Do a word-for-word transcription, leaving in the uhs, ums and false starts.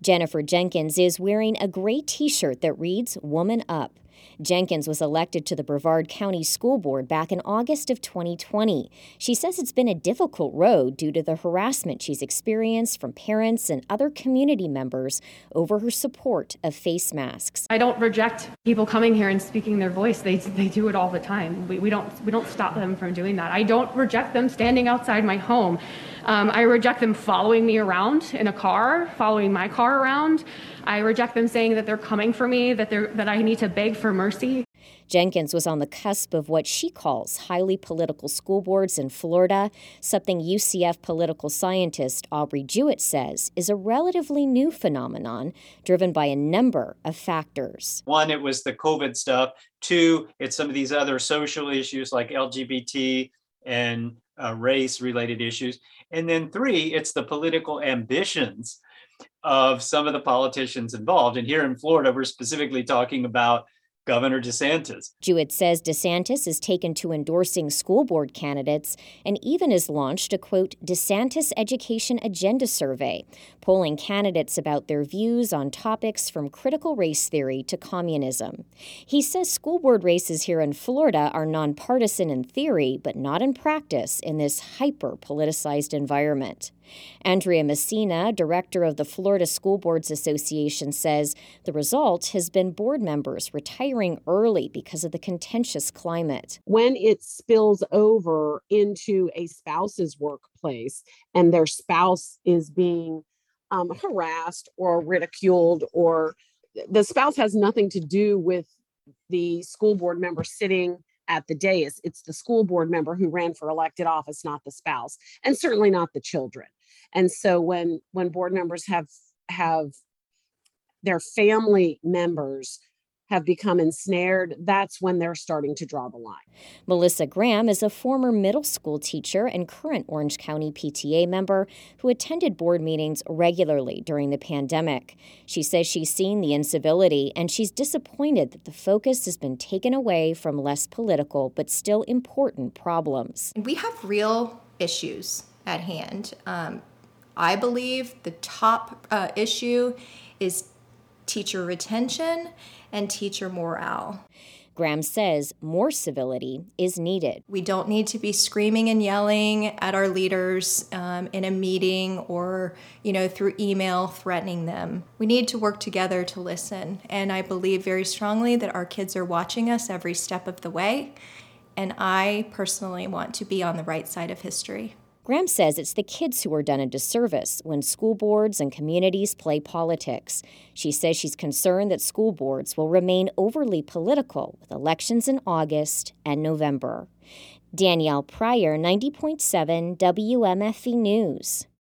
Jennifer Jenkins is wearing a gray T-shirt that reads Woman Up. Jenkins was elected to the Brevard County School Board back in August of twenty twenty. She says it's been a difficult road due to the harassment she's experienced from parents and other community members over her support of face masks. I don't reject people coming here and speaking their voice. They they do it all the time. We, we don't we don't stop them from doing that. I don't reject them standing outside my home. Um, I reject them following me around in a car, following my car around. I reject them saying that they're coming for me, that they're that I need to beg for mercy. Jenkins was on the cusp of what she calls highly political school boards in Florida, something U C F political scientist Aubrey Jewett says is a relatively new phenomenon driven by a number of factors. One, it was the COVID stuff. Two, it's some of these other social issues like L G B T and uh, race-related issues. And then three, it's the political ambitions of some of the politicians involved. And here in Florida, we're specifically talking about Governor DeSantis. Jewett says DeSantis is taken to endorsing school board candidates and even has launched a, quote, DeSantis Education Agenda Survey, polling candidates about their views on topics from critical race theory to communism. He says school board races here in Florida are nonpartisan in theory, but not in practice in this hyper-politicized environment. Andrea Messina, director of the Florida School Boards Association, says the result has been board members retiring early because of the contentious climate. When it spills over into a spouse's workplace and their spouse is being um, harassed or ridiculed, or the spouse has nothing to do with the school board member sitting at the dais. It's the school board member who ran for elected office, not the spouse, and certainly not the children. And so when when board members have have their family members have become ensnared, that's when they're starting to draw the line. Melissa Graham is a former middle school teacher and current Orange County P T A member who attended board meetings regularly during the pandemic. She says she's seen the incivility and she's disappointed that the focus has been taken away from less political but still important problems. We have real issues at hand. Um, I believe the top uh, issue is teacher retention and teacher morale. Graham says more civility is needed. We don't need to be screaming and yelling at our leaders um, in a meeting or, you know, through email threatening them. We need to work together to listen. And I believe very strongly that our kids are watching us every step of the way. And I personally want to be on the right side of history. Graham says it's the kids who are done a disservice when school boards and communities play politics. She says she's concerned that school boards will remain overly political with elections in August and November. Danielle Pryor, ninety point seven W M F E News.